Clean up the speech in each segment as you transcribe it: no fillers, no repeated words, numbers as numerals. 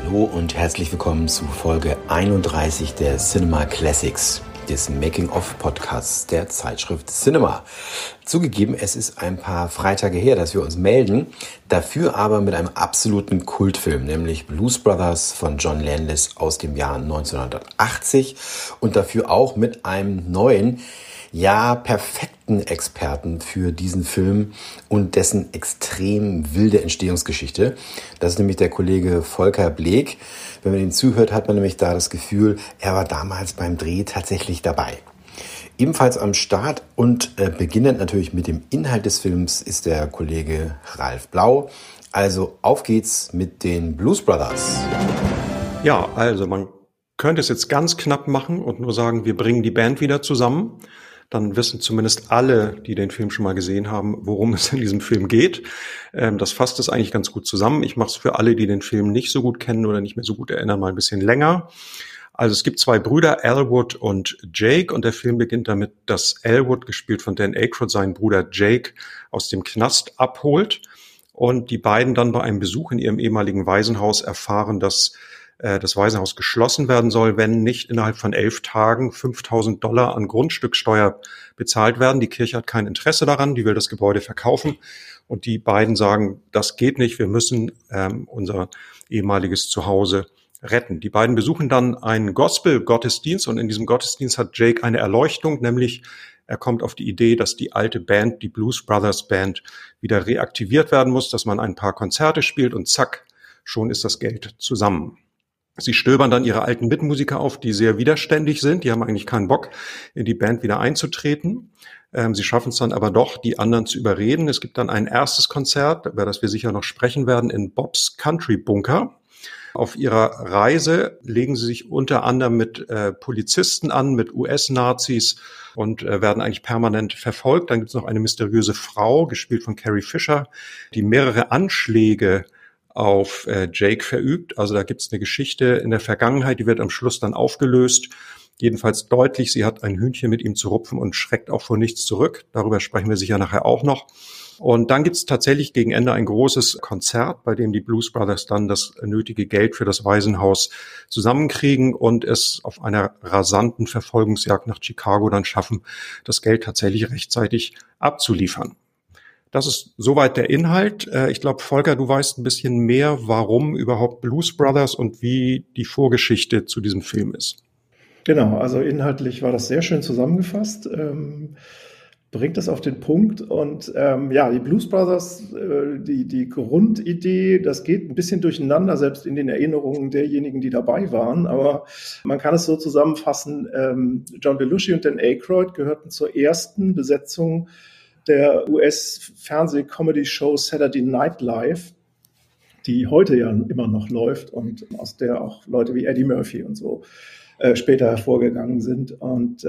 Hallo und herzlich willkommen zu Folge 31 der Cinema Classics, des Making-of-Podcasts der Zeitschrift Cinema. Zugegeben, es ist ein paar Freitage her, dass wir uns melden, dafür aber mit einem absoluten Kultfilm, nämlich Blues Brothers von John Landis aus dem Jahr 1980 und dafür auch mit einem neuen, ja, perfekten Experten für diesen Film und dessen extrem wilde Entstehungsgeschichte. Das ist nämlich der Kollege Volker Bleek. Wenn man ihm zuhört, hat man nämlich da das Gefühl, er war damals beim Dreh tatsächlich dabei. Ebenfalls am Start und beginnend natürlich mit dem Inhalt des Films ist der Kollege Ralf Blau. Also auf geht's mit den Blues Brothers. Ja, also man könnte es jetzt ganz knapp machen und nur sagen, wir bringen die Band wieder zusammen. Dann wissen zumindest alle, die den Film schon mal gesehen haben, worum es in diesem Film geht. Das fasst es eigentlich ganz gut zusammen. Ich mache es für alle, die den Film nicht so gut kennen oder nicht mehr so gut erinnern, mal ein bisschen länger. Also es gibt zwei Brüder, Elwood und Jake, und der Film beginnt damit, dass Elwood, gespielt von Dan Aykroyd, seinen Bruder Jake aus dem Knast abholt und die beiden dann bei einem Besuch in ihrem ehemaligen Waisenhaus erfahren, dass das Waisenhaus geschlossen werden soll, wenn nicht innerhalb von 11 Tagen $5.000 an Grundstücksteuer bezahlt werden. Die Kirche hat kein Interesse daran, die will das Gebäude verkaufen. Und die beiden sagen, das geht nicht, wir müssen unser ehemaliges Zuhause retten. Die beiden besuchen dann einen Gospel-Gottesdienst und in diesem Gottesdienst hat Jake eine Erleuchtung, nämlich er kommt auf die Idee, dass die alte Band, die Blues Brothers Band, wieder reaktiviert werden muss, dass man ein paar Konzerte spielt und zack, schon ist das Geld zusammen. Sie stöbern dann ihre alten Mitmusiker auf, die sehr widerständig sind. Die haben eigentlich keinen Bock, in die Band wieder einzutreten. Sie schaffen es dann aber doch, die anderen zu überreden. Es gibt dann ein erstes Konzert, über das wir sicher noch sprechen werden, in Bob's Country Bunker. Auf ihrer Reise legen sie sich unter anderem mit Polizisten an, mit US-Nazis und werden eigentlich permanent verfolgt. Dann gibt es noch eine mysteriöse Frau, gespielt von Carrie Fisher, die mehrere Anschläge auf Jake verübt. Also da gibt es eine Geschichte in der Vergangenheit, die wird am Schluss dann aufgelöst. Jedenfalls deutlich, sie hat ein Hühnchen mit ihm zu rupfen und schreckt auch vor nichts zurück. Darüber sprechen wir sicher nachher auch noch. Und dann gibt es tatsächlich gegen Ende ein großes Konzert, bei dem die Blues Brothers dann das nötige Geld für das Waisenhaus zusammenkriegen und es auf einer rasanten Verfolgungsjagd nach Chicago dann schaffen, das Geld tatsächlich rechtzeitig abzuliefern. Das ist soweit der Inhalt. Ich glaube, Volker, du weißt ein bisschen mehr, warum überhaupt Blues Brothers und wie die Vorgeschichte zu diesem Film ist. Genau, also inhaltlich war das sehr schön zusammengefasst, bringt das auf den Punkt. Und ja, die Blues Brothers, die Grundidee, das geht ein bisschen durcheinander, selbst in den Erinnerungen derjenigen, die dabei waren. Aber man kann es so zusammenfassen, John Belushi und Dan Aykroyd gehörten zur ersten Besetzung der US-Fernseh-Comedy-Show Saturday Night Live, die heute ja immer noch läuft und aus der auch Leute wie Eddie Murphy und so später hervorgegangen sind. Und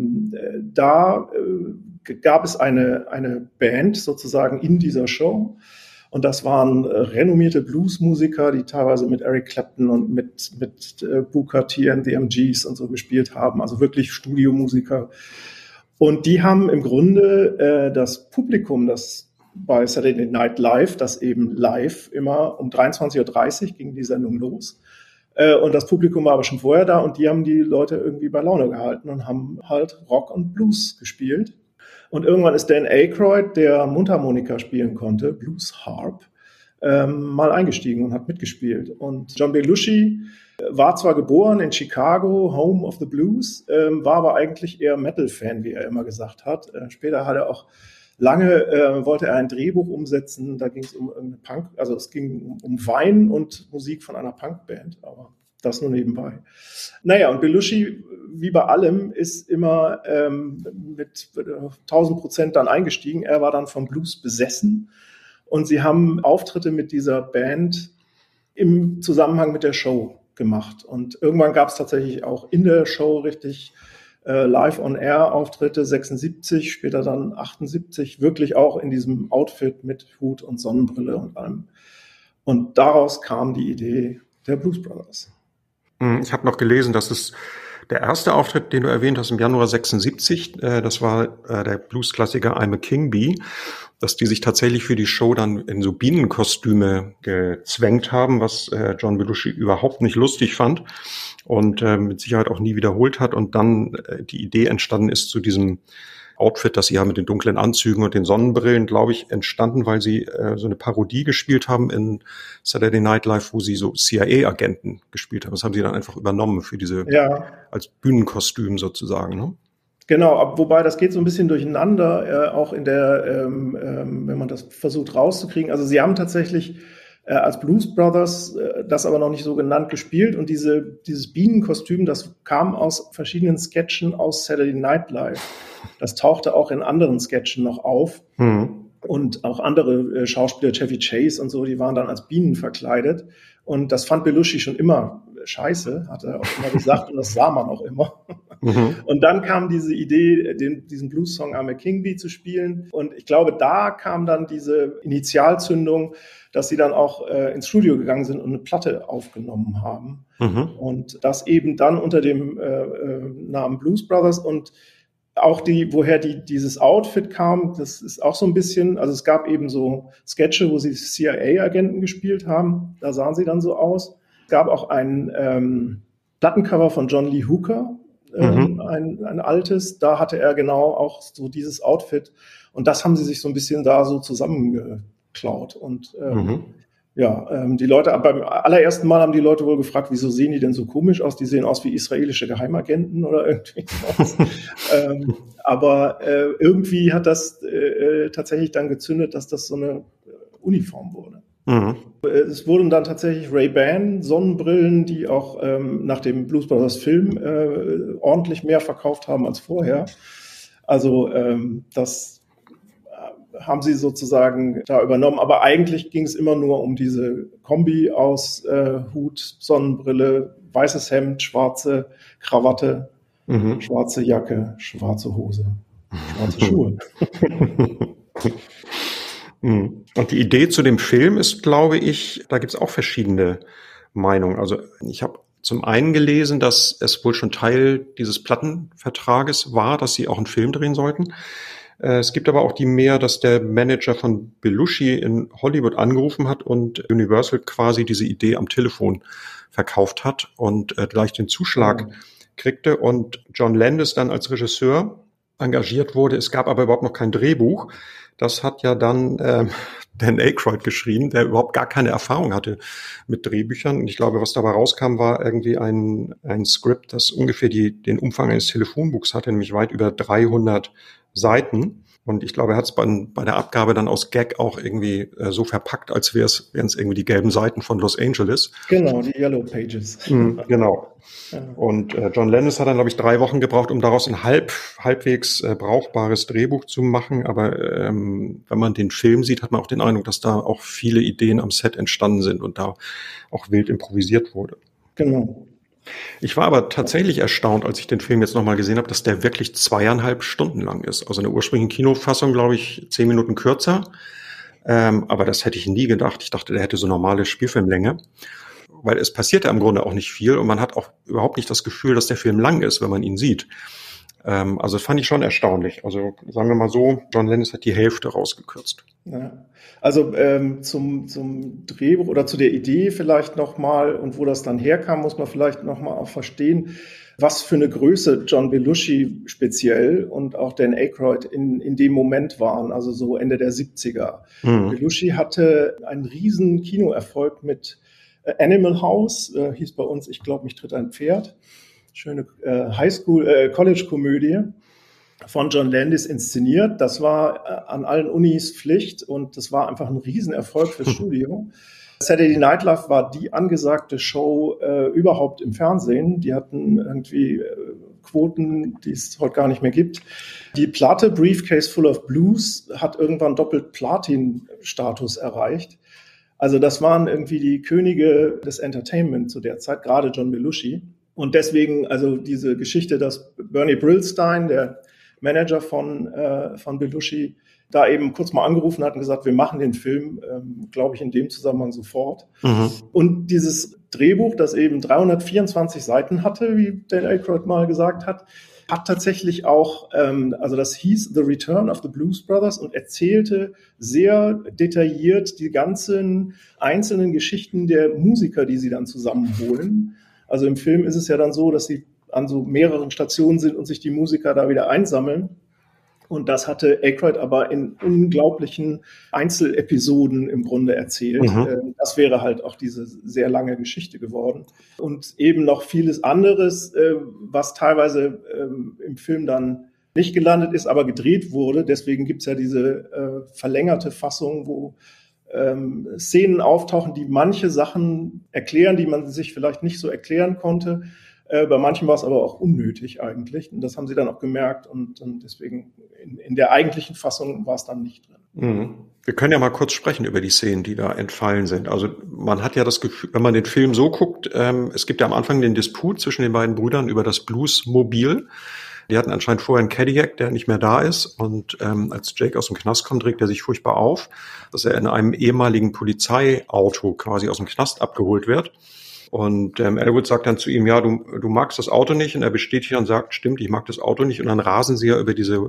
da gab es eine Band sozusagen in dieser Show. Und das waren renommierte Bluesmusiker, die teilweise mit Eric Clapton und mit Booker T and the MGs und so gespielt haben. Also wirklich Studiomusiker. Und die haben im Grunde das Publikum, das bei Saturday Night Live, das eben live immer um 23:30 Uhr ging die Sendung los. Und das Publikum war aber schon vorher da und die haben die Leute irgendwie bei Laune gehalten und haben halt Rock und Blues gespielt. Und irgendwann ist Dan Aykroyd, der Mundharmonika spielen konnte, Blues Harp, mal eingestiegen und hat mitgespielt. Und John Belushi war zwar geboren in Chicago, Home of the Blues, war aber eigentlich eher Metal-Fan, wie er immer gesagt hat. Später hat er auch wollte er ein Drehbuch umsetzen, da ging es um eine Punk, also es ging um Wein und Musik von einer Punkband, aber das nur nebenbei. Naja, und Belushi, wie bei allem, ist immer mit 1000% dann eingestiegen. Er war dann vom Blues besessen und sie haben Auftritte mit dieser Band im Zusammenhang mit der Show gemacht. Und irgendwann gab es tatsächlich auch in der Show richtig Live-on-Air-Auftritte, 76, später dann 78, wirklich auch in diesem Outfit mit Hut und Sonnenbrille und allem. Und daraus kam die Idee der Blues Brothers. Ich habe noch gelesen, dass es Der erste Auftritt, den du erwähnt hast, im Januar 76, das war der Blues-Klassiker I'm a King Bee, dass die sich tatsächlich für die Show dann in so Bienenkostüme gezwängt haben, was John Belushi überhaupt nicht lustig fand und mit Sicherheit auch nie wiederholt hat. Und dann die Idee entstanden ist zu diesem Outfit, das sie haben mit den dunklen Anzügen und den Sonnenbrillen, glaube ich, entstanden, weil sie so eine Parodie gespielt haben in Saturday Night Live, wo sie so CIA-Agenten gespielt haben. Das haben sie dann einfach übernommen für diese, als Bühnenkostüm sozusagen, ne? Genau, wobei das geht so ein bisschen durcheinander, auch in der, wenn man das versucht rauszukriegen. Also sie haben tatsächlich als Blues Brothers das aber noch nicht so genannt gespielt und dieses Bienenkostüm, das kam aus verschiedenen Sketchen aus Saturday Night Live. Das tauchte auch in anderen Sketchen noch auf. Und auch andere Schauspieler, Chevy Chase und so, die waren dann als Bienen verkleidet. Und das fand Belushi schon immer scheiße, hat er auch immer gesagt, und das sah man auch immer. Und dann kam diese Idee, diesen Blues-Song I'm a King Bee zu spielen. Und ich glaube, da kam dann diese Initialzündung, dass sie dann auch ins Studio gegangen sind und eine Platte aufgenommen haben. Und das eben dann unter dem Namen Blues Brothers. Und auch woher dieses Outfit kam, das ist auch so ein bisschen, also es gab eben so Sketche, wo sie CIA-Agenten gespielt haben, da sahen sie dann so aus. Es gab auch ein Plattencover von John Lee Hooker, ein altes, da hatte er genau auch so dieses Outfit und das haben sie sich so ein bisschen da so zusammengeklaut und die Leute, beim allerersten Mal haben die Leute wohl gefragt, wieso sehen die denn so komisch aus? Die sehen aus wie israelische Geheimagenten oder irgendwie was. Aber irgendwie hat das tatsächlich dann gezündet, dass das so eine Uniform wurde. Es wurden dann tatsächlich Ray-Ban Sonnenbrillen, die auch nach dem Blues Brothers Film ordentlich mehr verkauft haben als vorher. Also das haben sie sozusagen da übernommen. Aber eigentlich ging es immer nur um diese Kombi aus Hut, Sonnenbrille, weißes Hemd, schwarze Krawatte, schwarze Jacke, schwarze Hose, schwarze Schuhe. Und die Idee zu dem Film ist, glaube ich, da gibt es auch verschiedene Meinungen. Also ich habe zum einen gelesen, dass es wohl schon Teil dieses Plattenvertrages war, dass sie auch einen Film drehen sollten. Es gibt aber auch die mehr, dass der Manager von Belushi in Hollywood angerufen hat und Universal quasi diese Idee am Telefon verkauft hat und gleich den Zuschlag kriegte und John Landis dann als Regisseur engagiert wurde. Es gab aber überhaupt noch kein Drehbuch. Das hat ja dann Dan Aykroyd geschrieben, der überhaupt gar keine Erfahrung hatte mit Drehbüchern. Und ich glaube, was dabei rauskam, war irgendwie ein Skript, das ungefähr den Umfang eines Telefonbuchs hatte, nämlich weit über 300 Seiten. Und ich glaube, er hat es bei der Abgabe dann aus Gag auch irgendwie so verpackt, als wären es irgendwie die gelben Seiten von Los Angeles. Genau, die Yellow Pages. Genau. Ja. Und John Landis hat dann, glaube ich, 3 Wochen gebraucht, um daraus ein halbwegs brauchbares Drehbuch zu machen. Aber wenn man den Film sieht, hat man auch den Eindruck, dass da auch viele Ideen am Set entstanden sind und da auch wild improvisiert wurde. Genau. Ich war aber tatsächlich erstaunt, als ich den Film jetzt nochmal gesehen habe, dass der wirklich 2,5 Stunden lang ist. Also in der ursprünglichen Kinofassung, glaube ich, 10 Minuten kürzer. Aber das hätte ich nie gedacht. Ich dachte, der hätte so normale Spielfilmlänge. Weil es passiert ja im Grunde auch nicht viel und man hat auch überhaupt nicht das Gefühl, dass der Film lang ist, wenn man ihn sieht. Also das fand ich schon erstaunlich. Also sagen wir mal so, John Landis hat die Hälfte rausgekürzt. Ja. Also zum Drehbuch oder zu der Idee vielleicht nochmal und wo das dann herkam, muss man vielleicht nochmal auch verstehen, was für eine Größe John Belushi speziell und auch Dan Aykroyd in dem Moment waren, also so Ende der 70er. Belushi hatte einen riesen Kinoerfolg mit Animal House, hieß bei uns, ich glaube, mich tritt ein Pferd. Schöne College-Komödie von John Landis inszeniert. Das war an allen Unis Pflicht und das war einfach ein Riesenerfolg fürs Studio. Saturday Night Live war die angesagte Show überhaupt im Fernsehen. Die hatten irgendwie Quoten, die es heute gar nicht mehr gibt. Die Platte Briefcase Full of Blues hat irgendwann doppelt Platin-Status erreicht. Also das waren irgendwie die Könige des Entertainment zu der Zeit, gerade John Belushi. Und deswegen, also diese Geschichte, dass Bernie Brillstein, der Manager von Belushi, da eben kurz mal angerufen hat und gesagt, wir machen den Film, glaube ich, in dem Zusammenhang sofort. Und dieses Drehbuch, das eben 324 Seiten hatte, wie Dan Aykroyd mal gesagt hat tatsächlich auch, also das hieß The Return of the Blues Brothers und erzählte sehr detailliert die ganzen einzelnen Geschichten der Musiker, die sie dann zusammenholen. Also im Film ist es ja dann so, dass sie an so mehreren Stationen sind und sich die Musiker da wieder einsammeln. Und das hatte Aykroyd aber in unglaublichen Einzelepisoden im Grunde erzählt. Das wäre halt auch diese sehr lange Geschichte geworden. Und eben noch vieles anderes, was teilweise im Film dann nicht gelandet ist, aber gedreht wurde. Deswegen gibt's ja diese verlängerte Fassung, wo Szenen auftauchen, die manche Sachen erklären, die man sich vielleicht nicht so erklären konnte. Bei manchen war es aber auch unnötig eigentlich. Und das haben sie dann auch gemerkt. Und deswegen in der eigentlichen Fassung war es dann nicht drin. Mhm. Wir können ja mal kurz sprechen über die Szenen, die da entfallen sind. Also man hat ja das Gefühl, wenn man den Film so guckt, es gibt ja am Anfang den Disput zwischen den beiden Brüdern über das Bluesmobil. Die hatten anscheinend vorher einen Cadillac, der nicht mehr da ist. Und als Jake aus dem Knast kommt, regt er sich furchtbar auf, dass er in einem ehemaligen Polizeiauto quasi aus dem Knast abgeholt wird. Und Elwood sagt dann zu ihm, ja, du magst das Auto nicht. Und er bestätigt und sagt, stimmt, ich mag das Auto nicht. Und dann rasen sie ja über diese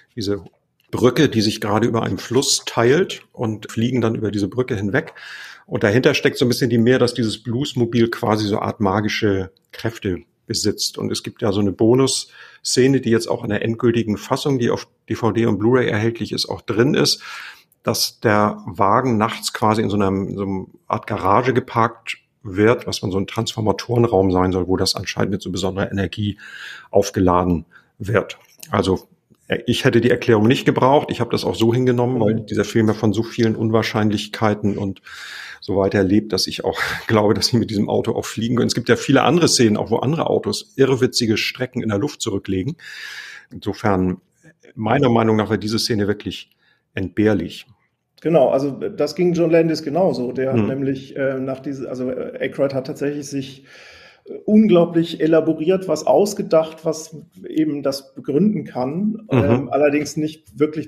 Brücke, die sich gerade über einem Fluss teilt und fliegen dann über diese Brücke hinweg. Und dahinter steckt so ein bisschen die Mehr, dass dieses Bluesmobil quasi so eine Art magische Kräfte besitzt. Und es gibt ja so eine Bonus-Szene, die jetzt auch in der endgültigen Fassung, die auf DVD und Blu-ray erhältlich ist, auch drin ist, dass der Wagen nachts quasi in so einer Art Garage geparkt wird, was man so ein Transformatorenraum sein soll, wo das anscheinend mit so besonderer Energie aufgeladen wird. Also ich hätte die Erklärung nicht gebraucht. Ich habe das auch so hingenommen, weil dieser Film ja von so vielen Unwahrscheinlichkeiten und so weiter lebt, dass ich auch glaube, dass sie mit diesem Auto auch fliegen können. Es gibt ja viele andere Szenen, auch wo andere Autos irrwitzige Strecken in der Luft zurücklegen. Insofern, meiner Meinung nach, war diese Szene wirklich entbehrlich. Genau, also das ging John Landis genauso. Der hat nämlich also Aykroyd hat tatsächlich sich unglaublich elaboriert was ausgedacht, was eben das begründen kann. Allerdings nicht wirklich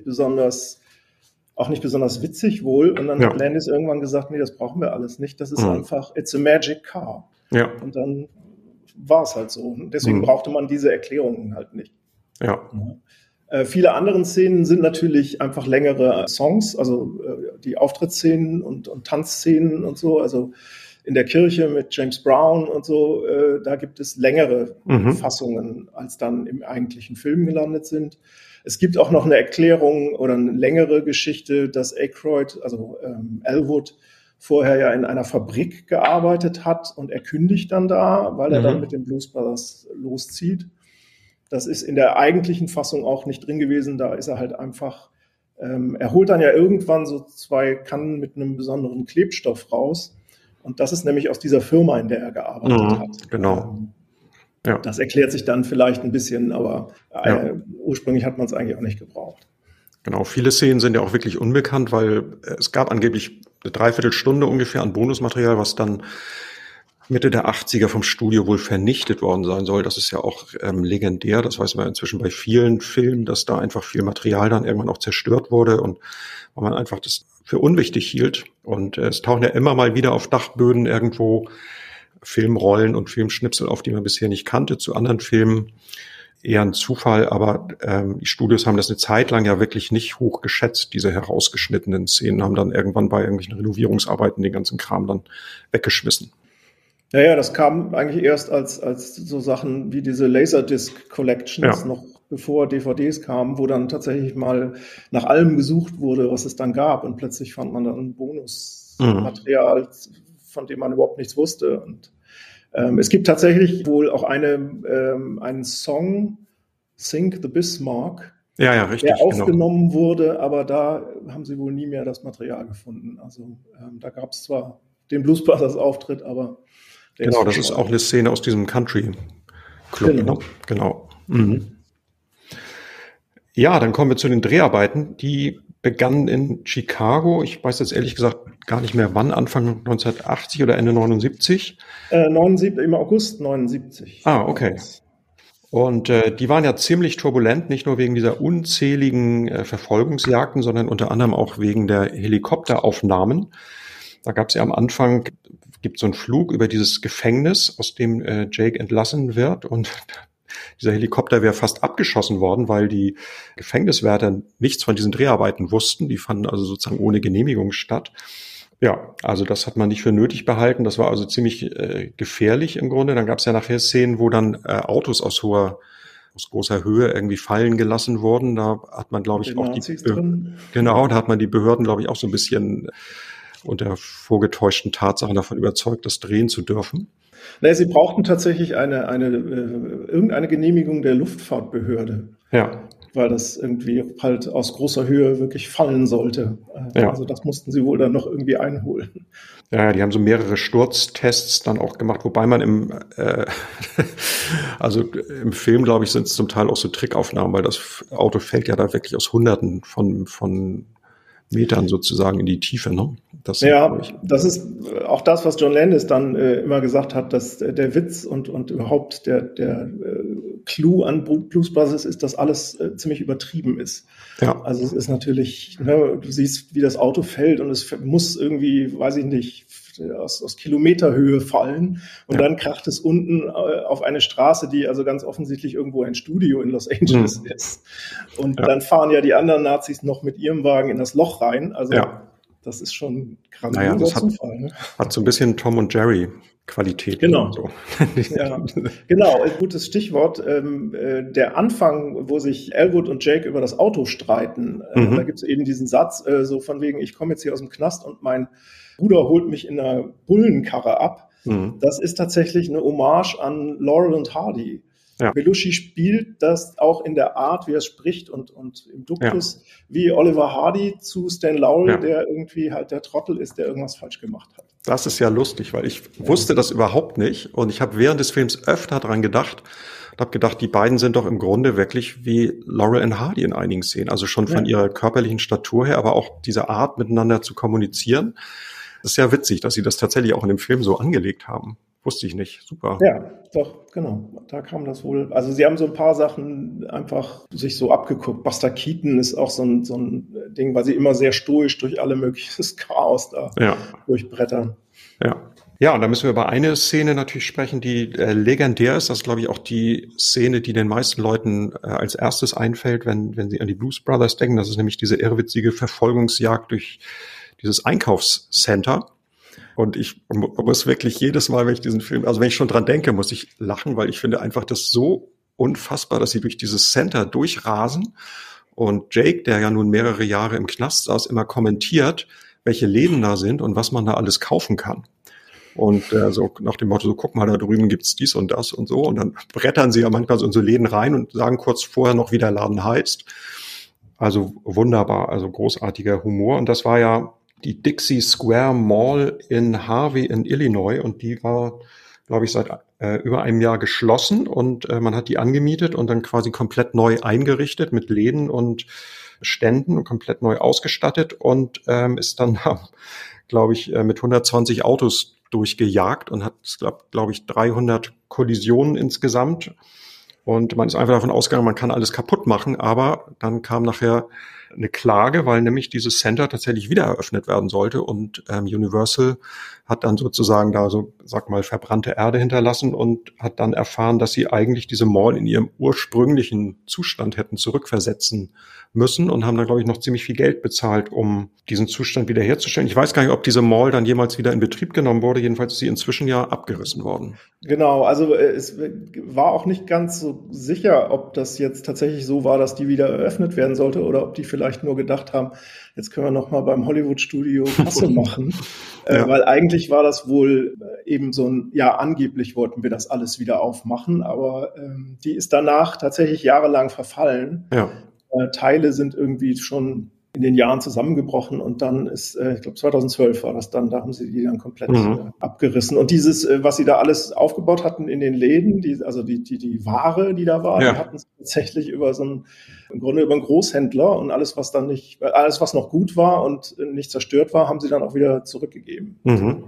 auch nicht besonders witzig wohl. Und dann hat Landis irgendwann gesagt, nee, das brauchen wir alles nicht. Das ist einfach, it's a magic car. Ja. Und dann war es halt so. Und deswegen brauchte man diese Erklärungen halt nicht. Ja. Viele andere Szenen sind natürlich einfach längere Songs, also die Auftrittsszenen und Tanzszenen und so, also in der Kirche mit James Brown und so, da gibt es längere Fassungen, als dann im eigentlichen Film gelandet sind. Es gibt auch noch eine Erklärung oder eine längere Geschichte, dass Aykroyd, also Elwood, vorher ja in einer Fabrik gearbeitet hat und er kündigt dann da, weil er dann mit den Blues Brothers loszieht. Das ist in der eigentlichen Fassung auch nicht drin gewesen. Da ist er halt einfach, er holt dann ja irgendwann so 2 Kannen mit einem besonderen Klebstoff raus. Und das ist nämlich aus dieser Firma, in der er gearbeitet hat. Genau. Ja. Das erklärt sich dann vielleicht ein bisschen, aber ursprünglich hat man es eigentlich auch nicht gebraucht. Genau, viele Szenen sind ja auch wirklich unbekannt, weil es gab angeblich eine Dreiviertelstunde ungefähr an Bonusmaterial, was dann Mitte der 80er vom Studio wohl vernichtet worden sein soll. Das ist ja auch legendär. Das weiß man inzwischen bei vielen Filmen, dass da einfach viel Material dann irgendwann auch zerstört wurde und weil man einfach das für unwichtig hielt. Und es tauchen ja immer mal wieder auf Dachböden irgendwo Filmrollen und Filmschnipsel auf, die man bisher nicht kannte, zu anderen Filmen. Eher ein Zufall, aber die Studios haben das eine Zeit lang ja wirklich nicht hoch geschätzt, diese herausgeschnittenen Szenen, haben dann irgendwann bei irgendwelchen Renovierungsarbeiten den ganzen Kram dann weggeschmissen. Ja, das kam eigentlich erst als so Sachen wie diese Laserdisc Collections, noch bevor DVDs kamen, wo dann tatsächlich mal nach allem gesucht wurde, was es dann gab. Und plötzlich fand man dann Bonusmaterial, von dem man überhaupt nichts wusste. Und es gibt tatsächlich wohl auch einen Song, Sink the Bismarck, richtig, der aufgenommen wurde, aber da haben sie wohl nie mehr das Material gefunden. Also da gab es zwar den Blues Brothers Auftritt, aber genau, das ist auch eine Szene aus diesem Country Club. Genau. Ne? Genau. Ja, dann kommen wir zu den Dreharbeiten. Die begannen in Chicago. Ich weiß jetzt ehrlich gesagt gar nicht mehr wann, Anfang 1980 oder Ende 79? 79, im August 79. Okay. Und die waren ja ziemlich turbulent, nicht nur wegen dieser unzähligen Verfolgungsjagden, sondern unter anderem auch wegen der Helikopteraufnahmen. Da gab es ja am Anfang gibt so einen Flug über dieses Gefängnis, aus dem Jake entlassen wird, und dieser Helikopter wäre fast abgeschossen worden, weil die Gefängniswärter nichts von diesen Dreharbeiten wussten. Die fanden also sozusagen ohne Genehmigung statt. Ja, also das hat man nicht für nötig behalten. Das war also ziemlich gefährlich im Grunde. Dann gab es ja nachher Szenen, wo dann Autos aus großer Höhe irgendwie fallen gelassen wurden. Da hat man, glaube ich, auch da hat man die Behörden, glaube ich, auch so ein bisschen unter vorgetäuschten Tatsachen davon überzeugt, das drehen zu dürfen. Nee, sie brauchten tatsächlich irgendeine Genehmigung der Luftfahrtbehörde. Ja. Weil das irgendwie halt aus großer Höhe wirklich fallen sollte. Ja. Also das mussten sie wohl dann noch irgendwie einholen. Ja, die haben so mehrere Sturztests dann auch gemacht, wobei man also im Film, glaube ich, sind es zum Teil auch so Trickaufnahmen, weil das Auto fällt ja da wirklich aus Hunderten von Metern sozusagen in die Tiefe, ne? Das ist auch das, was John Landis dann immer gesagt hat, dass der Witz und überhaupt der Clou an Blues Brothers ist, dass alles ziemlich übertrieben ist. Ja. Also es ist natürlich, ne, du siehst, wie das Auto fällt und es muss irgendwie, weiß ich nicht, aus Kilometerhöhe fallen und dann kracht es unten auf eine Straße, die also ganz offensichtlich irgendwo ein Studio in Los Angeles ist. Und dann fahren ja die anderen Nazis noch mit ihrem Wagen in das Loch rein. Also das ist schon grandioser Zufall. Ne? Hat so ein bisschen Tom und Jerry Qualität. Genau. So. Ja, genau, ein gutes Stichwort. Der Anfang, wo sich Elwood und Jake über das Auto streiten, da gibt es eben diesen Satz, so von wegen, ich komme jetzt hier aus dem Knast und mein Bruder holt mich in einer Bullenkarre ab. Das ist tatsächlich eine Hommage an Laurel und Hardy. Ja. Belushi spielt das auch in der Art, wie er spricht und im Duktus, wie Oliver Hardy zu Stan Laurel, der irgendwie halt der Trottel ist, der irgendwas falsch gemacht hat. Das ist ja lustig, weil ich wusste das überhaupt nicht und ich habe während des Films öfter dran gedacht und habe gedacht, die beiden sind doch im Grunde wirklich wie Laurel und Hardy in einigen Szenen, also schon von ihrer körperlichen Statur her, aber auch diese Art miteinander zu kommunizieren. Das ist ja witzig, dass sie das tatsächlich auch in dem Film so angelegt haben. Wusste ich nicht. Super. Ja, doch, genau. Da kam das wohl. Also sie haben so ein paar Sachen einfach sich so abgeguckt. Buster Keaton ist auch so ein Ding, weil sie immer sehr stoisch durch alle mögliches Chaos da durchbrettern. Ja, und da müssen wir über eine Szene natürlich sprechen, die legendär ist. Das ist, glaube ich, auch die Szene, die den meisten Leuten als erstes einfällt, wenn sie an die Blues Brothers denken. Das ist nämlich diese irrwitzige Verfolgungsjagd durch dieses Einkaufscenter. Und ich muss wirklich jedes Mal, wenn ich diesen Film, also wenn ich schon dran denke, muss ich lachen, weil ich finde einfach das so unfassbar, dass sie durch dieses Center durchrasen. Und Jake, der ja nun mehrere Jahre im Knast saß, immer kommentiert, welche Läden da sind und was man da alles kaufen kann. Und so nach dem Motto, so guck mal, da drüben gibt's dies und das und so. Und dann brettern sie ja manchmal so in so Läden rein und sagen kurz vorher noch, wie der Laden heißt. Also wunderbar, also großartiger Humor. Und das war ja die Dixie Square Mall in Harvey in Illinois und die war, glaube ich, seit über einem Jahr geschlossen und man hat die angemietet und dann quasi komplett neu eingerichtet mit Läden und Ständen und komplett neu ausgestattet und ist dann, glaube ich, mit 120 Autos durchgejagt und hat, glaube ich, 300 Kollisionen insgesamt. Und man ist einfach davon ausgegangen, man kann alles kaputt machen, aber dann kam nachher eine Klage, weil nämlich dieses Center tatsächlich wieder eröffnet werden sollte und Universal hat dann sozusagen da so, sag mal, verbrannte Erde hinterlassen und hat dann erfahren, dass sie eigentlich diese Mall in ihrem ursprünglichen Zustand hätten zurückversetzen müssen und haben da, glaube ich, noch ziemlich viel Geld bezahlt, um diesen Zustand wiederherzustellen. Ich weiß gar nicht, ob diese Mall dann jemals wieder in Betrieb genommen wurde. Jedenfalls ist sie inzwischen ja abgerissen worden. Genau, also es war auch nicht ganz so sicher, ob das jetzt tatsächlich so war, dass die wieder eröffnet werden sollte oder ob die vielleicht nur gedacht haben, jetzt können wir noch mal beim Hollywood-Studio Kasse machen. Weil eigentlich war das wohl eben so ein, angeblich wollten wir das alles wieder aufmachen, aber die ist danach tatsächlich jahrelang verfallen. Ja. Teile sind irgendwie schon in den Jahren zusammengebrochen und dann ist, ich glaube 2012 war das dann, da haben sie die dann komplett abgerissen. Und dieses, was sie da alles aufgebaut hatten in den Läden, die Ware, die da war, die hatten sie tatsächlich im Grunde über einen Großhändler und alles, was noch gut war und nicht zerstört war, haben sie dann auch wieder zurückgegeben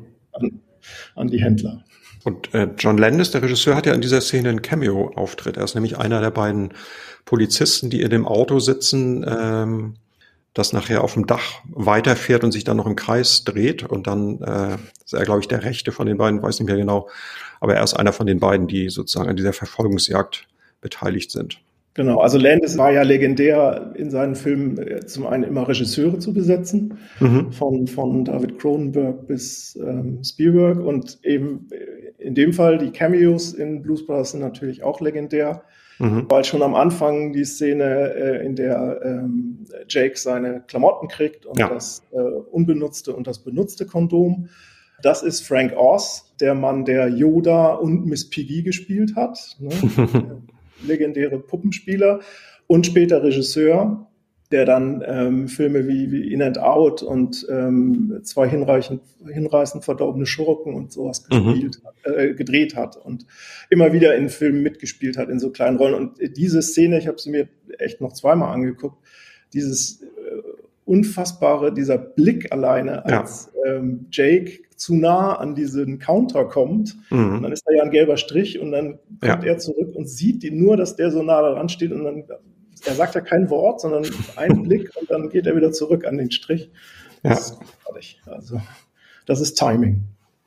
an die Händler. Und John Landis, der Regisseur, hat ja in dieser Szene einen Cameo-Auftritt. Er ist nämlich einer der beiden Polizisten, die in dem Auto sitzen, das nachher auf dem Dach weiterfährt und sich dann noch im Kreis dreht. Und dann ist er, glaube ich, der Rechte von den beiden, weiß nicht mehr genau. Aber er ist einer von den beiden, die sozusagen an dieser Verfolgungsjagd beteiligt sind. Genau, also Landis war ja legendär in seinen Filmen zum einen immer Regisseure zu besetzen, von David Cronenberg bis Spielberg, und eben in dem Fall die Cameos in Blues Brothers sind natürlich auch legendär, weil schon am Anfang die Szene, in der Jake seine Klamotten kriegt und das unbenutzte und das benutzte Kondom, das ist Frank Oz, der Mann, der Yoda und Miss Piggy gespielt hat, ne? Legendäre Puppenspieler und später Regisseur, der dann Filme wie In and Out und zwei hinreißend verdorbene Schurken und sowas gedreht hat und immer wieder in Filmen mitgespielt hat, in so kleinen Rollen. Und diese Szene, ich habe sie mir echt noch zweimal angeguckt, dieses unfassbare, dieser Blick alleine, als Jake zu nah an diesen Counter kommt, und dann ist da ja ein gelber Strich und dann kommt er zurück und sieht nur, dass der so nah daran steht, und dann, er sagt ja kein Wort, sondern einen Blick und dann geht er wieder zurück an den Strich. Das ist großartig. Also, das ist Timing.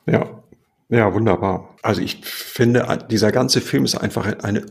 Ja, wunderbar. Also ich finde, dieser ganze Film ist einfach eine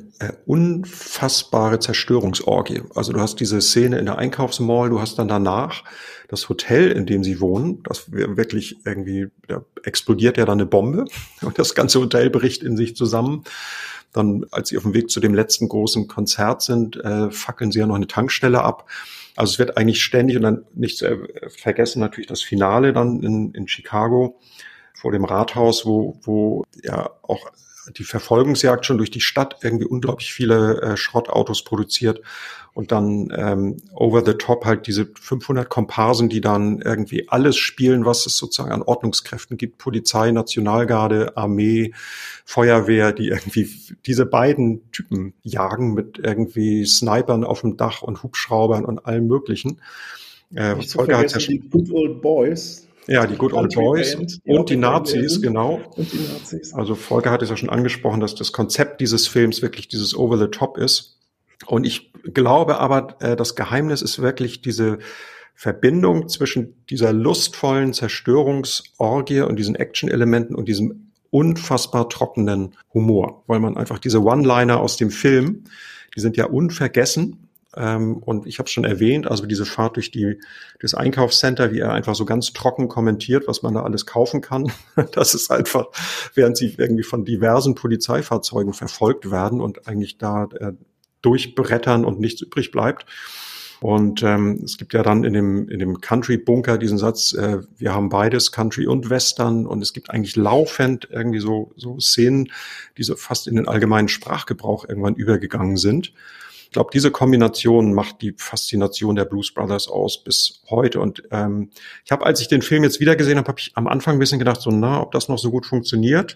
unfassbare Zerstörungsorgie. Also du hast diese Szene in der Einkaufsmall, du hast dann danach das Hotel, in dem sie wohnen, das wirklich irgendwie, da explodiert ja dann eine Bombe und das ganze Hotel bricht in sich zusammen. Dann, als sie auf dem Weg zu dem letzten großen Konzert sind, fackeln sie ja noch eine Tankstelle ab. Also es wird eigentlich ständig, und dann nicht zu vergessen natürlich das Finale dann in Chicago, vor dem Rathaus, wo ja auch die Verfolgungsjagd schon durch die Stadt irgendwie unglaublich viele Schrottautos produziert, und dann over the top halt diese 500 Komparsen, die dann irgendwie alles spielen, was es sozusagen an Ordnungskräften gibt, Polizei, Nationalgarde, Armee, Feuerwehr, die irgendwie diese beiden Typen jagen mit irgendwie Snipern auf dem Dach und Hubschraubern und allem Möglichen. Nicht zu vergessen, die Good Old Boys. Ja, die Good Old Boys und die Nazis, genau. Und die Nazis. Also Volker hat es ja schon angesprochen, dass das Konzept dieses Films wirklich dieses Over the Top ist. Und ich glaube aber, das Geheimnis ist wirklich diese Verbindung zwischen dieser lustvollen Zerstörungsorgie und diesen Action-Elementen und diesem unfassbar trockenen Humor. Weil man einfach diese One-Liner aus dem Film, die sind ja unvergessen. Und ich habe es schon erwähnt, also diese Fahrt durch das Einkaufscenter, wie er einfach so ganz trocken kommentiert, was man da alles kaufen kann. Das ist einfach, während sie irgendwie von diversen Polizeifahrzeugen verfolgt werden und eigentlich da durchbrettern und nichts übrig bleibt. Und es gibt ja dann in dem Country-Bunker diesen Satz, wir haben beides, Country und Western, und es gibt eigentlich laufend irgendwie so Szenen, die so fast in den allgemeinen Sprachgebrauch irgendwann übergegangen sind. Ich glaube, diese Kombination macht die Faszination der Blues Brothers aus bis heute. Und ich habe, als ich den Film jetzt wieder gesehen habe, habe ich am Anfang ein bisschen gedacht, ob das noch so gut funktioniert.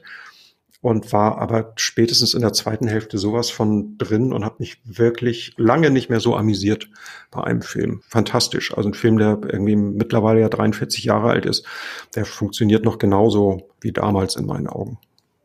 Und war aber spätestens in der zweiten Hälfte sowas von drin und habe mich wirklich lange nicht mehr so amüsiert bei einem Film. Fantastisch. Also ein Film, der irgendwie mittlerweile ja 43 Jahre alt ist, der funktioniert noch genauso wie damals in meinen Augen.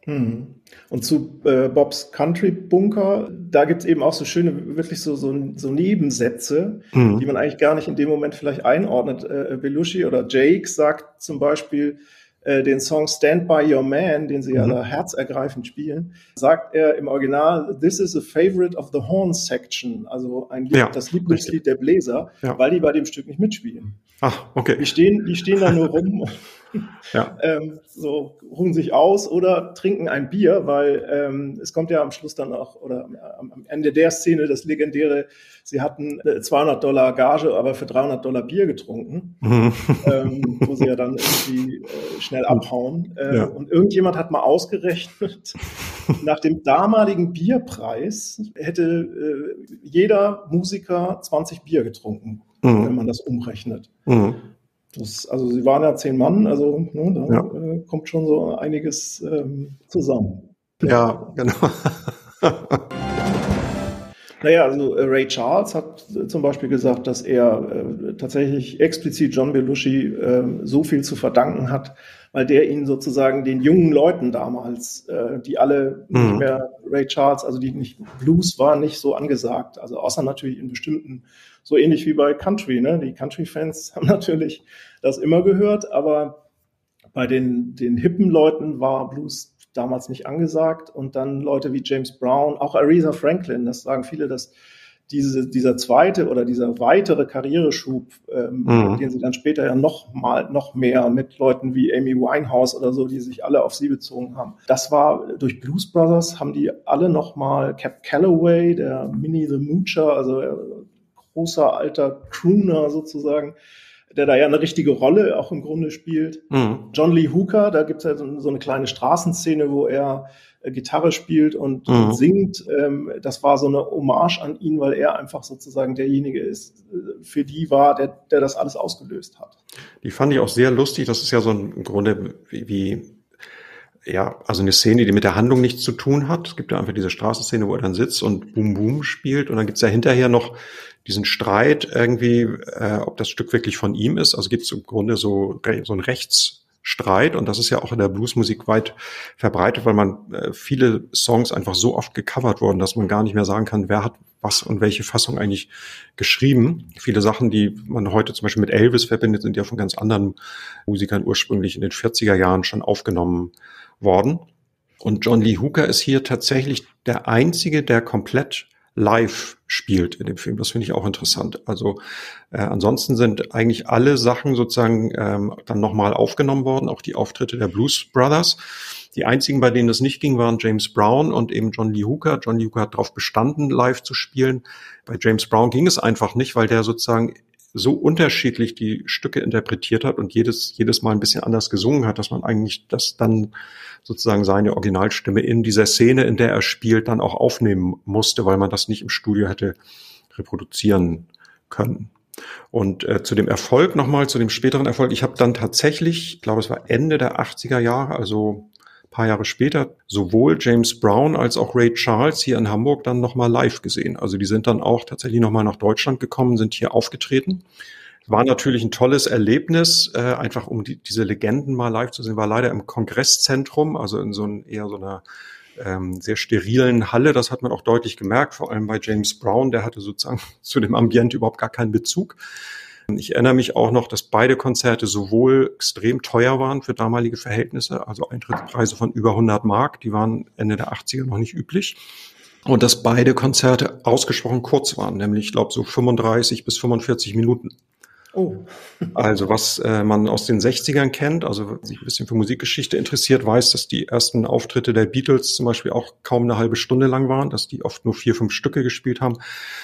Und zu Bobs Country Bunker, da gibt's eben auch so schöne, wirklich so Nebensätze, die man eigentlich gar nicht in dem Moment vielleicht einordnet. Belushi oder Jake sagt zum Beispiel den Song Stand By Your Man, den sie ja da herzergreifend spielen, sagt er im Original, "This is a favorite of the horn section", also ein Lied, das Lieblingslied der Bläser, weil die bei dem Stück nicht mitspielen. Ach, okay. Die stehen da nur rum, so ruhen sich aus oder trinken ein Bier, weil es kommt ja am Schluss dann auch, oder am Ende der Szene das legendäre, sie hatten $200 Gage, aber für $300 Bier getrunken, wo sie ja dann irgendwie schnell abhauen. Und irgendjemand hat mal ausgerechnet, nach dem damaligen Bierpreis hätte jeder Musiker 20 Bier getrunken, wenn man das umrechnet. Also sie waren ja 10 Mann, also kommt schon so einiges zusammen. Ja, genau. Naja, also Ray Charles hat zum Beispiel gesagt, dass er tatsächlich explizit John Belushi so viel zu verdanken hat, weil der ihn sozusagen den jungen Leuten damals, die alle nicht mehr Ray Charles, also Blues war nicht so angesagt, also außer natürlich in bestimmten, so ähnlich wie bei Country, ne? Die Country-Fans haben natürlich das immer gehört, aber bei den hippen Leuten war Blues damals nicht angesagt und dann Leute wie James Brown, auch Aretha Franklin, das sagen viele, dass dieser zweite oder dieser weitere Karriereschub, den sie dann später ja noch mehr mit Leuten wie Amy Winehouse oder so, die sich alle auf sie bezogen haben. Das war durch Blues Brothers, haben die alle nochmal Cab Calloway, der Minnie the Moocher, also großer alter Crooner sozusagen, der da ja eine richtige Rolle auch im Grunde spielt. John Lee Hooker, da gibt es ja so eine kleine Straßenszene, wo er Gitarre spielt und singt. Das war so eine Hommage an ihn, weil er einfach sozusagen derjenige ist, für die war, der das alles ausgelöst hat. Die fand ich auch sehr lustig. Das ist ja so im Grunde also eine Szene, die mit der Handlung nichts zu tun hat. Es gibt ja einfach diese Straßenszene, wo er dann sitzt und Boom Boom spielt. Und dann gibt's ja hinterher noch diesen Streit irgendwie, ob das Stück wirklich von ihm ist. Also gibt's im Grunde so einen Rechtsstreit. Und das ist ja auch in der Bluesmusik weit verbreitet, weil man viele Songs einfach so oft gecovert wurden, dass man gar nicht mehr sagen kann, wer hat was und welche Fassung eigentlich geschrieben. Viele Sachen, die man heute zum Beispiel mit Elvis verbindet, sind ja von ganz anderen Musikern ursprünglich in den 40er Jahren schon aufgenommen worden. Und John Lee Hooker ist hier tatsächlich der Einzige, der komplett live spielt in dem Film. Das finde ich auch interessant. Also ansonsten sind eigentlich alle Sachen sozusagen dann nochmal aufgenommen worden, auch die Auftritte der Blues Brothers. Die einzigen, bei denen das nicht ging, waren James Brown und eben John Lee Hooker. John Lee Hooker hat darauf bestanden, live zu spielen. Bei James Brown ging es einfach nicht, weil der sozusagen so unterschiedlich die Stücke interpretiert hat und jedes Mal ein bisschen anders gesungen hat, dass man eigentlich das dann sozusagen seine Originalstimme in dieser Szene, in der er spielt, dann auch aufnehmen musste, weil man das nicht im Studio hätte reproduzieren können. Und zu dem Erfolg nochmal, zu dem späteren Erfolg. Ich habe dann tatsächlich, ich glaube, es war Ende der 80er Jahre, also ein paar Jahre später, sowohl James Brown als auch Ray Charles hier in Hamburg dann nochmal live gesehen. Also die sind dann auch tatsächlich nochmal nach Deutschland gekommen, sind hier aufgetreten. War natürlich ein tolles Erlebnis, einfach um diese Legenden mal live zu sehen. War leider im Kongresszentrum, also in so einer sehr sterilen Halle. Das hat man auch deutlich gemerkt, vor allem bei James Brown. Der hatte sozusagen zu dem Ambiente überhaupt gar keinen Bezug. Ich erinnere mich auch noch, dass beide Konzerte sowohl extrem teuer waren für damalige Verhältnisse, also Eintrittspreise von über 100 Mark, die waren Ende der 80er noch nicht üblich. Und dass beide Konzerte ausgesprochen kurz waren, nämlich, ich glaube, so 35 bis 45 Minuten. Oh. Also was man aus den 60ern kennt, also wer sich ein bisschen für Musikgeschichte interessiert, weiß, dass die ersten Auftritte der Beatles zum Beispiel auch kaum eine halbe Stunde lang waren, dass die oft nur 4, 5 Stücke gespielt haben.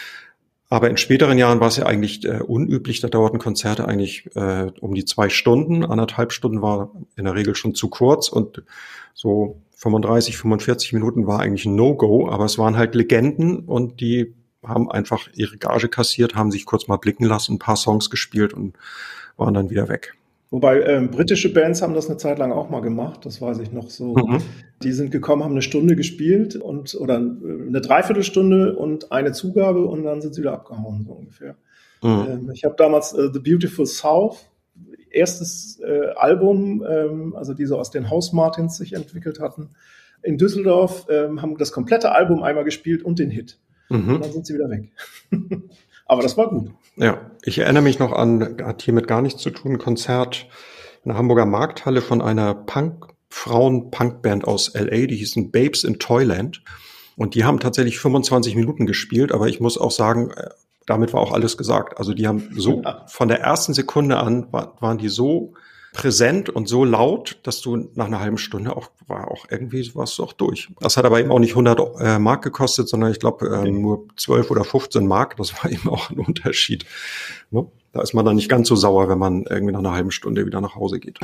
Aber in späteren Jahren war es ja eigentlich unüblich, da dauerten Konzerte eigentlich um die 2 Stunden. 1,5 Stunden war in der Regel schon zu kurz und so 35, 45 Minuten war eigentlich ein No-Go, aber es waren halt Legenden und die haben einfach ihre Gage kassiert, haben sich kurz mal blicken lassen, ein paar Songs gespielt und waren dann wieder weg. Wobei britische Bands haben das eine Zeit lang auch mal gemacht, das weiß ich noch so. Die sind gekommen, haben eine Stunde gespielt oder eine Dreiviertelstunde und eine Zugabe und dann sind sie wieder abgehauen, so ungefähr. Ich habe damals The Beautiful South, erstes Album, also die so aus den House Martins sich entwickelt hatten, in Düsseldorf, haben das komplette Album einmal gespielt und den Hit. Und dann sind sie wieder weg. Aber das war gut. Ja, ich erinnere mich noch an, hat hiermit gar nichts zu tun, ein Konzert in der Hamburger Markthalle von einer Frauen-Punk-Band aus L.A., die hießen Babes in Toyland. Und die haben tatsächlich 25 Minuten gespielt, aber ich muss auch sagen, damit war auch alles gesagt. Also die haben so, von der ersten Sekunde an waren die so präsent und so laut, dass du nach einer halben Stunde warst du auch durch. Das hat aber eben auch nicht 100 Mark gekostet, sondern ich glaube nur 12 oder 15 Mark. Das war eben auch ein Unterschied. Ne? Da ist man dann nicht ganz so sauer, wenn man irgendwie nach einer halben Stunde wieder nach Hause geht.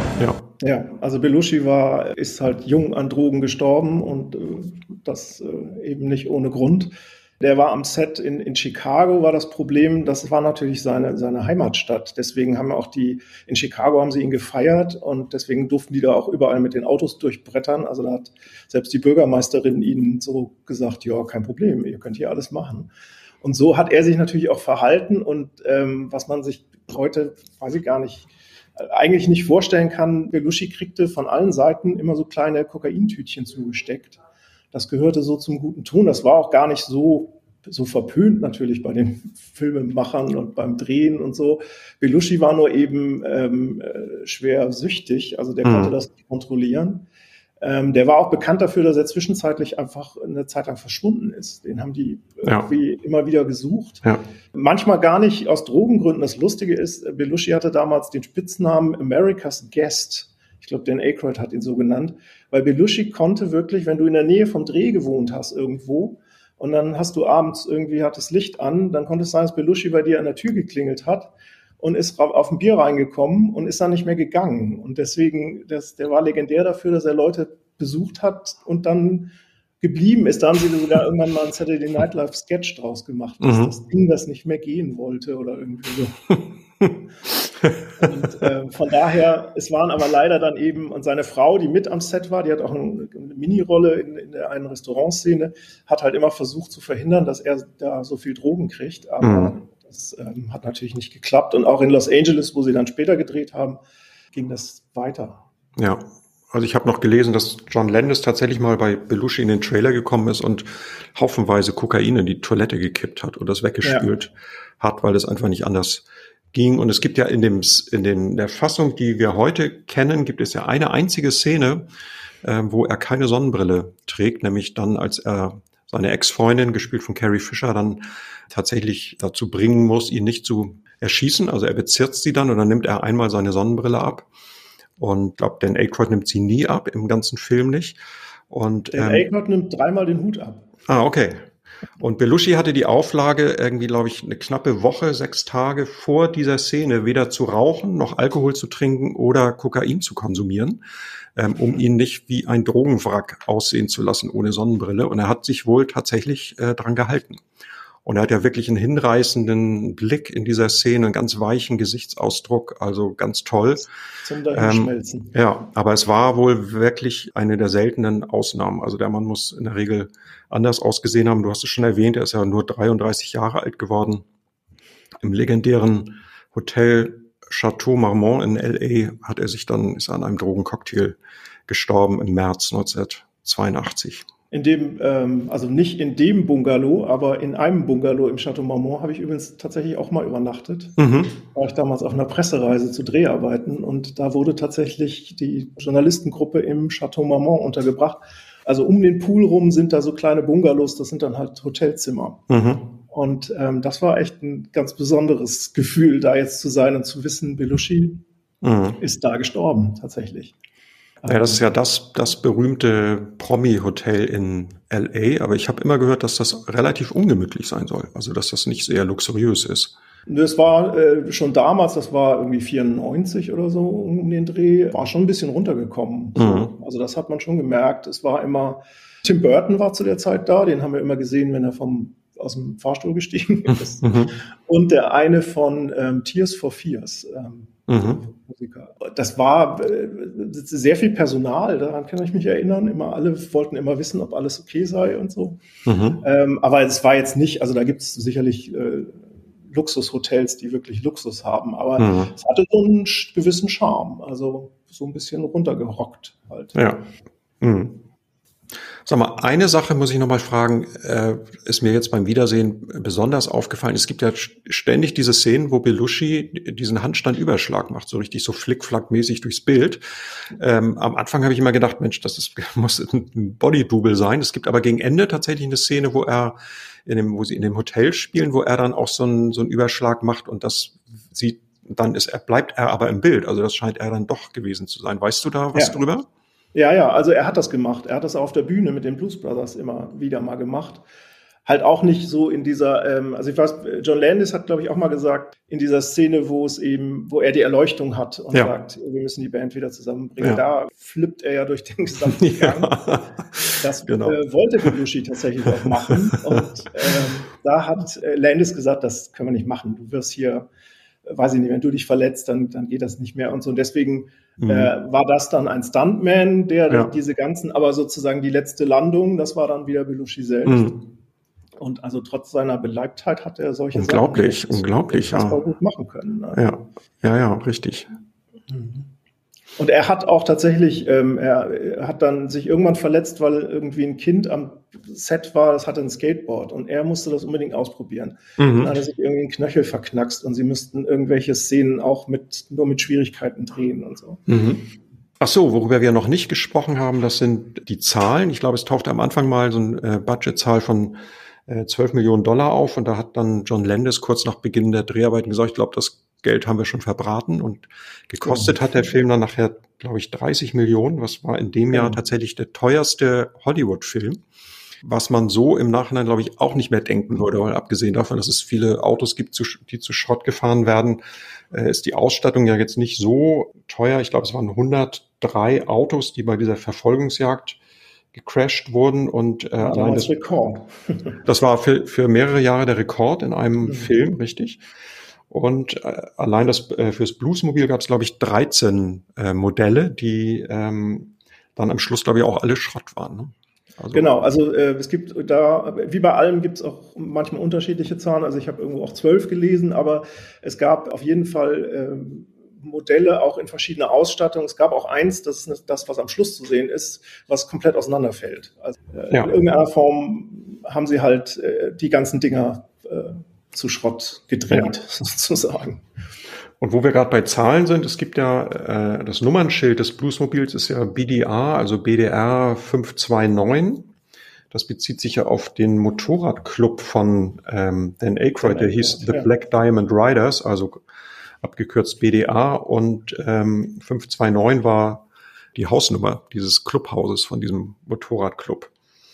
Ja, also Belushi ist halt jung an Drogen gestorben und das eben nicht ohne Grund. Der war am Set in Chicago, war das Problem, das war natürlich seine Heimatstadt. Deswegen haben in Chicago haben sie ihn gefeiert und deswegen durften die da auch überall mit den Autos durchbrettern. Also da hat selbst die Bürgermeisterin ihnen so gesagt, ja, kein Problem, ihr könnt hier alles machen. Und so hat er sich natürlich auch verhalten und was man sich heute, weiß ich gar nicht, eigentlich nicht vorstellen kann, Belushi kriegte von allen Seiten immer so kleine Kokaintütchen zugesteckt. Das gehörte so zum guten Ton. Das war auch gar nicht so verpönt natürlich bei den Filmemachern und beim Drehen und so. Belushi war nur eben schwer süchtig, also der konnte das nicht kontrollieren. Der war auch bekannt dafür, dass er zwischenzeitlich einfach eine Zeit lang verschwunden ist. Den haben die irgendwie immer wieder gesucht. Ja. Manchmal gar nicht aus Drogengründen. Das Lustige ist, Belushi hatte damals den Spitznamen America's Guest. Ich glaube, Dan Aykroyd hat ihn so genannt, weil Belushi konnte wirklich, wenn du in der Nähe vom Dreh gewohnt hast irgendwo und dann hast du abends irgendwie, hat das Licht an, dann konnte es sein, dass Belushi bei dir an der Tür geklingelt hat und ist auf ein Bier reingekommen und ist dann nicht mehr gegangen. Und deswegen, der war legendär dafür, dass er Leute besucht hat und dann geblieben ist. Da haben sie sogar irgendwann mal ein Saturday Night Live Sketch draus gemacht, dass das Ding das nicht mehr gehen wollte oder irgendwie so. Und von daher, es waren aber leider dann eben, und seine Frau, die mit am Set war, die hat auch eine Mini-Rolle in der einen Restaurantszene, hat halt immer versucht zu verhindern, dass er da so viel Drogen kriegt, aber das hat natürlich nicht geklappt. Und auch in Los Angeles, wo sie dann später gedreht haben, ging das weiter. Ja, also ich habe noch gelesen, dass John Landis tatsächlich mal bei Belushi in den Trailer gekommen ist und haufenweise Kokain in die Toilette gekippt hat und das weggespült hat, weil das einfach nicht anders ging. Und es gibt ja in der Fassung, die wir heute kennen, gibt es ja eine einzige Szene, wo er keine Sonnenbrille trägt, nämlich dann, als er seine Ex-Freundin, gespielt von Carrie Fisher, dann tatsächlich dazu bringen muss, ihn nicht zu erschießen. Also er bezirzt sie dann und dann nimmt er einmal seine Sonnenbrille ab. Und ich glaube, Dan Aykroyd nimmt sie nie ab, im ganzen Film nicht. Und Dan Aykroyd nimmt 3-mal den Hut ab. Ah, okay. Und Belushi hatte die Auflage, irgendwie, glaube ich, eine knappe Woche, 6 Tage vor dieser Szene weder zu rauchen, noch Alkohol zu trinken oder Kokain zu konsumieren, um ihn nicht wie ein Drogenwrack aussehen zu lassen ohne Sonnenbrille. Und er hat sich wohl tatsächlich dran gehalten. Und er hat ja wirklich einen hinreißenden Blick in dieser Szene, einen ganz weichen Gesichtsausdruck, also ganz toll. Zum Dahinschmelzen. Ja, aber es war wohl wirklich eine der seltenen Ausnahmen. Also der Mann muss in der Regel anders ausgesehen haben. Du hast es schon erwähnt, er ist ja nur 33 Jahre alt geworden. Im legendären Hotel Chateau Marmont in L.A. ist er an einem Drogencocktail gestorben im März 1982. In dem, also nicht in dem Bungalow, aber in einem Bungalow im Chateau Marmont habe ich übrigens tatsächlich auch mal übernachtet. War ich damals auf einer Pressereise zu Dreharbeiten und da wurde tatsächlich die Journalistengruppe im Chateau Marmont untergebracht. Also um den Pool rum sind da so kleine Bungalows, das sind dann halt Hotelzimmer. Und das war echt ein ganz besonderes Gefühl, da jetzt zu sein und zu wissen, Belushi ist da gestorben tatsächlich. Ja, das ist ja das berühmte Promi-Hotel in L.A., aber ich habe immer gehört, dass das relativ ungemütlich sein soll, also dass das nicht sehr luxuriös ist. Das war schon damals, das war irgendwie 94 oder so um den Dreh, war schon ein bisschen runtergekommen. So. Also das hat man schon gemerkt. Es war immer, Tim Burton war zu der Zeit da, den haben wir immer gesehen, wenn er aus dem Fahrstuhl gestiegen ist. Und der eine von Tears for Fears, Musiker. Das war sehr viel Personal, daran kann ich mich erinnern. Alle wollten immer wissen, ob alles okay sei und so. Aber es war jetzt nicht, also da gibt es sicherlich Luxushotels, die wirklich Luxus haben, aber es hatte so einen gewissen Charme, also so ein bisschen runtergerockt halt. Ja. Sag mal, eine Sache muss ich noch mal fragen, ist mir jetzt beim Wiedersehen besonders aufgefallen. Es gibt ja ständig diese Szenen, wo Belushi diesen Handstandüberschlag macht, so richtig so flick-flack-mäßig durchs Bild. Am Anfang habe ich immer gedacht, Mensch, muss ein Body-Double sein. Es gibt aber gegen Ende tatsächlich eine Szene, wo sie in dem Hotel spielen, wo er dann auch so einen Überschlag macht und das sieht, bleibt er aber im Bild. Also das scheint er dann doch gewesen zu sein. Weißt du da was drüber? Ja, also er hat das gemacht. Er hat das auf der Bühne mit den Blues Brothers immer wieder mal gemacht. Halt auch nicht so in dieser, also ich weiß, John Landis hat, glaube ich, auch mal gesagt, in dieser Szene, wo er die Erleuchtung hat und sagt, wir müssen die Band wieder zusammenbringen. Da flippt er ja durch den gesamten Gang. Das wollte Belushi tatsächlich auch machen. Und da hat Landis gesagt, das können wir nicht machen. Du wirst hier, weiß ich nicht, wenn du dich verletzt, dann geht das nicht mehr und so. Und deswegen war das dann ein Stuntman, der diese ganzen, aber sozusagen die letzte Landung, das war dann wieder Belushi selbst. Und also trotz seiner Beleibtheit hat er solche Unglaublich, ja. gut machen können. Ne? Ja, richtig. Und er hat auch tatsächlich, er hat dann sich irgendwann verletzt, weil irgendwie ein Kind am Set war, das hatte ein Skateboard und er musste das unbedingt ausprobieren. Dann hat er sich irgendwie einen Knöchel verknackst und sie müssten irgendwelche Szenen auch nur mit Schwierigkeiten drehen und so. Ach so, worüber wir noch nicht gesprochen haben, das sind die Zahlen. Ich glaube, es tauchte am Anfang mal so eine Budgetzahl von $12 Millionen auf und da hat dann John Landis kurz nach Beginn der Dreharbeiten gesagt, ich glaube, das Geld haben wir schon verbraten und gekostet hat der Film dann nachher, glaube ich, 30 Millionen, was war in dem Jahr tatsächlich der teuerste Hollywood-Film, was man so im Nachhinein, glaube ich, auch nicht mehr denken würde, weil abgesehen davon, dass es viele Autos gibt, die zu Schrott gefahren werden, ist die Ausstattung ja jetzt nicht so teuer. Ich glaube, es waren 103 Autos, die bei dieser Verfolgungsjagd gecrashed wurden und allein das Rekord. Das war für mehrere Jahre der Rekord in einem Film, richtig. Und allein fürs Bluesmobil gab es, glaube ich, 13 Modelle, die dann am Schluss, glaube ich, auch alle Schrott waren. Ne? Also, genau, also es gibt da, wie bei allem gibt es auch manchmal unterschiedliche Zahlen. Also ich habe irgendwo auch 12 gelesen, aber es gab auf jeden Fall Modelle auch in verschiedener Ausstattung. Es gab auch eins, das ist das, was am Schluss zu sehen ist, was komplett auseinanderfällt. Also in irgendeiner Form haben sie halt die ganzen Dinger zu Schrott gedreht, sozusagen. Und wo wir gerade bei Zahlen sind, es gibt ja das Nummernschild des Bluesmobils ist ja BDR, also BDR 529. Das bezieht sich ja auf den Motorradclub von Dan Aykroyd, der hieß The Black Diamond Riders, also abgekürzt BDA. Und 529 war die Hausnummer dieses Clubhauses von diesem Motorradclub.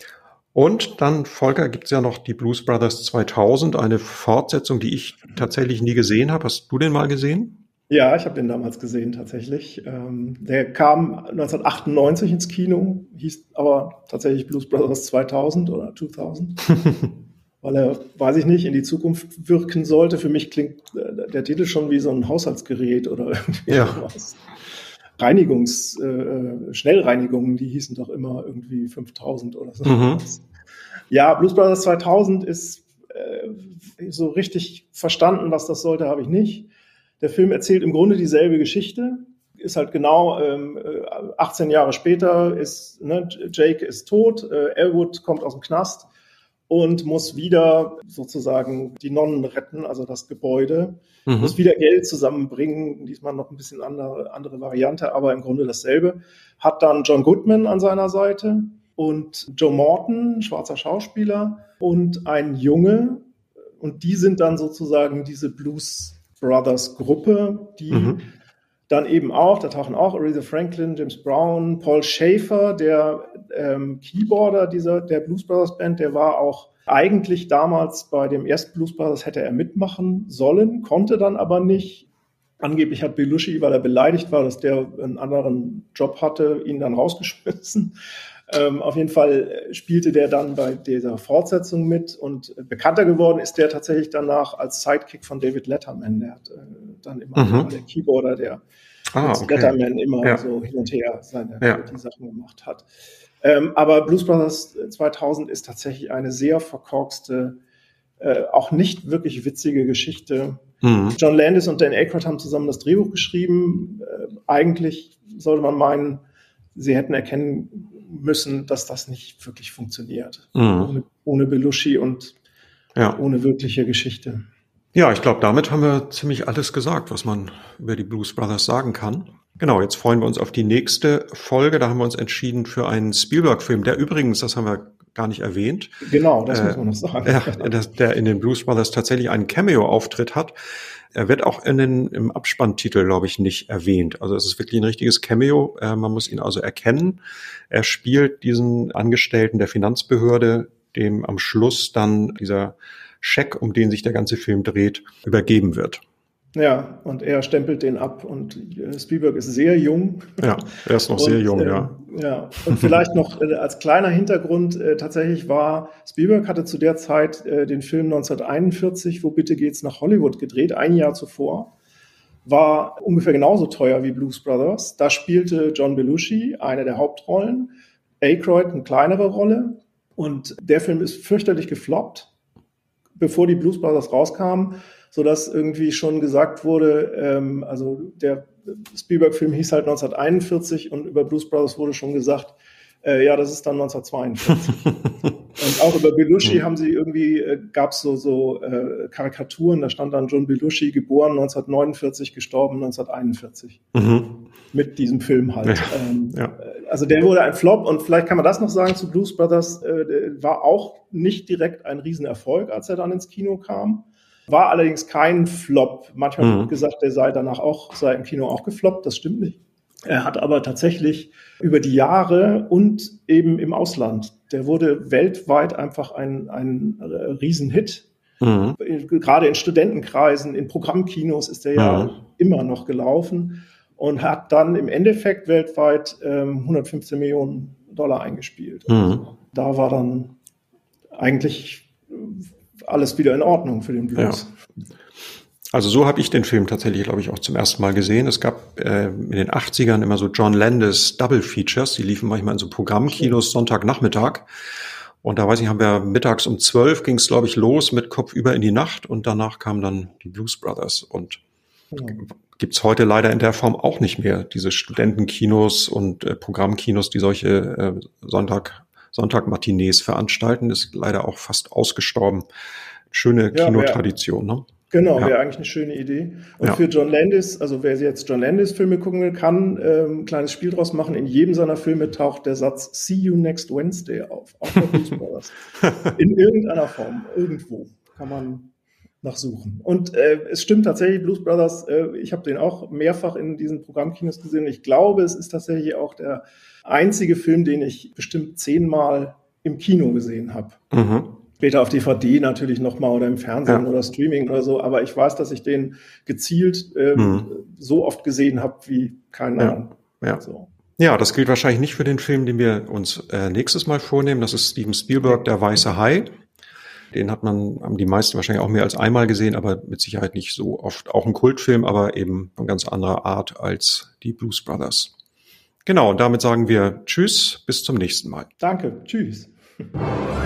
Und dann, Volker, gibt's ja noch die Blues Brothers 2000, eine Fortsetzung, die ich tatsächlich nie gesehen habe. Hast du den mal gesehen? Ja, ich habe den damals gesehen, tatsächlich. Der kam 1998 ins Kino, hieß aber tatsächlich Blues Brothers 2000 oder 2000, weil er, weiß ich nicht, in die Zukunft wirken sollte. Für mich klingt der Titel schon wie so ein Haushaltsgerät oder irgendwie sowas. Schnellreinigungen, die hießen doch immer irgendwie 5000 oder so. Ja, Blues Brothers 2000 ist so richtig verstanden, was das sollte, habe ich nicht. Der Film erzählt im Grunde dieselbe Geschichte, ist halt genau 18 Jahre später, Jake ist tot, Elwood kommt aus dem Knast und muss wieder sozusagen die Nonnen retten, also das Gebäude, muss wieder Geld zusammenbringen, diesmal noch ein bisschen andere Variante, aber im Grunde dasselbe. Hat dann John Goodman an seiner Seite und Joe Morton, schwarzer Schauspieler, und ein Junge. Und die sind dann sozusagen diese Blues Brothers Gruppe, die dann eben auch, da tauchen auch Aretha Franklin, James Brown, Paul Schaefer, der Keyboarder der Blues Brothers Band, der war auch eigentlich damals bei dem ersten Blues Brothers, hätte er mitmachen sollen, konnte dann aber nicht. Angeblich hat Belushi, weil er beleidigt war, dass der einen anderen Job hatte, ihn dann rausgeschmissen. Auf jeden Fall spielte der dann bei dieser Fortsetzung mit und bekannter geworden ist der tatsächlich danach als Sidekick von David Letterman. Der hat dann immer der Keyboarder, der Letterman immer so hin und her die Sachen gemacht hat. Aber Blues Brothers 2000 ist tatsächlich eine sehr verkorkste, auch nicht wirklich witzige Geschichte. John Landis und Dan Aykroyd haben zusammen das Drehbuch geschrieben. Eigentlich sollte man meinen, sie hätten erkennen müssen, dass das nicht wirklich funktioniert. Ohne Belushi und ohne wirkliche Geschichte. Ja, ich glaube, damit haben wir ziemlich alles gesagt, was man über die Blues Brothers sagen kann. Genau, jetzt freuen wir uns auf die nächste Folge. Da haben wir uns entschieden für einen Spielberg-Film, der übrigens, das haben wir gar nicht erwähnt. Genau, das muss man noch sagen. Der in den Blues Brothers tatsächlich einen Cameo-Auftritt hat. Er wird auch im Abspanntitel, glaube ich, nicht erwähnt. Also es ist wirklich ein richtiges Cameo. Man muss ihn also erkennen. Er spielt diesen Angestellten der Finanzbehörde, dem am Schluss dann dieser Scheck, um den sich der ganze Film dreht, übergeben wird. Ja, und er stempelt den ab und Spielberg ist sehr jung. Ja, er ist noch sehr jung, ja. Ja, und vielleicht noch als kleiner Hintergrund, tatsächlich Spielberg hatte zu der Zeit den Film 1941, Wo bitte geht's nach Hollywood gedreht, ein Jahr zuvor, war ungefähr genauso teuer wie Blues Brothers. Da spielte John Belushi eine der Hauptrollen, Aykroyd eine kleinere Rolle und der Film ist fürchterlich gefloppt, bevor die Blues Brothers rauskamen, sodass irgendwie schon gesagt wurde, also der Spielberg-Film hieß halt 1941 und über Blues Brothers wurde schon gesagt, ja, das ist dann 1942. Und auch über Belushi haben sie irgendwie, gab es so Karikaturen, da stand dann John Belushi, geboren 1949, gestorben 1941. Mit diesem Film halt. Also der wurde ein Flop und vielleicht kann man das noch sagen zu Blues Brothers, war auch nicht direkt ein Riesenerfolg, als er dann ins Kino kam. War allerdings kein Flop. Manchmal wird gesagt, der sei im Kino auch gefloppt, das stimmt nicht. Er hat aber tatsächlich über die Jahre und eben im Ausland, der wurde weltweit einfach ein Riesenhit. Gerade in Studentenkreisen, in Programmkinos ist der ja immer noch gelaufen und hat dann im Endeffekt weltweit 115 Millionen Dollar eingespielt. Also da war dann eigentlich alles wieder in Ordnung für den Blues. Ja. Also so habe ich den Film tatsächlich, glaube ich, auch zum ersten Mal gesehen. Es gab in den 80ern immer so John Landis Double Features, die liefen manchmal in so Programmkinos Sonntagnachmittag. Und da weiß ich, haben wir mittags um 12 ging es, glaube ich, los mit Kopfüber in die Nacht und danach kamen dann die Blues Brothers. Und gibt's heute leider in der Form auch nicht mehr, diese Studentenkinos und Programmkinos, die solche Sonntagmatinees veranstalten. Ist leider auch fast ausgestorben. Schöne Kinotradition, ne? Genau, wäre eigentlich eine schöne Idee. Und für John Landis, also wer jetzt John Landis Filme gucken will, kann ein kleines Spiel draus machen. In jedem seiner Filme taucht der Satz "See you next Wednesday" auf. Auch bei Blues Brothers. In irgendeiner Form, irgendwo kann man nachsuchen. Und es stimmt tatsächlich, Blues Brothers, ich habe den auch mehrfach in diesen Programmkinos gesehen. Ich glaube, es ist tatsächlich auch der einzige Film, den ich bestimmt 10-mal im Kino gesehen habe. Später auf DVD natürlich nochmal oder im Fernsehen oder Streaming oder so. Aber ich weiß, dass ich den gezielt so oft gesehen habe wie keinen anderen. So. Ja, das gilt wahrscheinlich nicht für den Film, den wir uns nächstes Mal vornehmen. Das ist Steven Spielberg, Der weiße Hai. Den haben die meisten wahrscheinlich auch mehr als einmal gesehen, aber mit Sicherheit nicht so oft. Auch ein Kultfilm, aber eben von ganz anderer Art als die Blues Brothers. Genau, und damit sagen wir Tschüss, bis zum nächsten Mal. Danke, tschüss.